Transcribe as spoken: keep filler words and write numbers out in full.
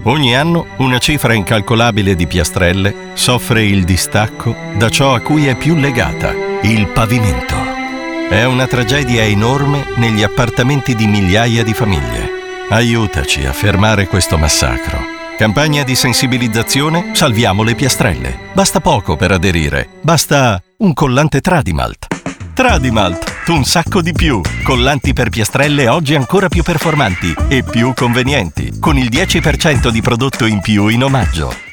Ogni anno una cifra incalcolabile di piastrelle soffre il distacco da ciò a cui è più legata, il pavimento. È una tragedia enorme negli appartamenti di migliaia di famiglie. Aiutaci a fermare questo massacro. Campagna di sensibilizzazione Salviamo le piastrelle. Basta poco per aderire. Basta un collante Tradimalt. Tradimalt, un sacco di più. Collanti per piastrelle oggi ancora più performanti e più convenienti, con il dieci per cento di prodotto in più in omaggio.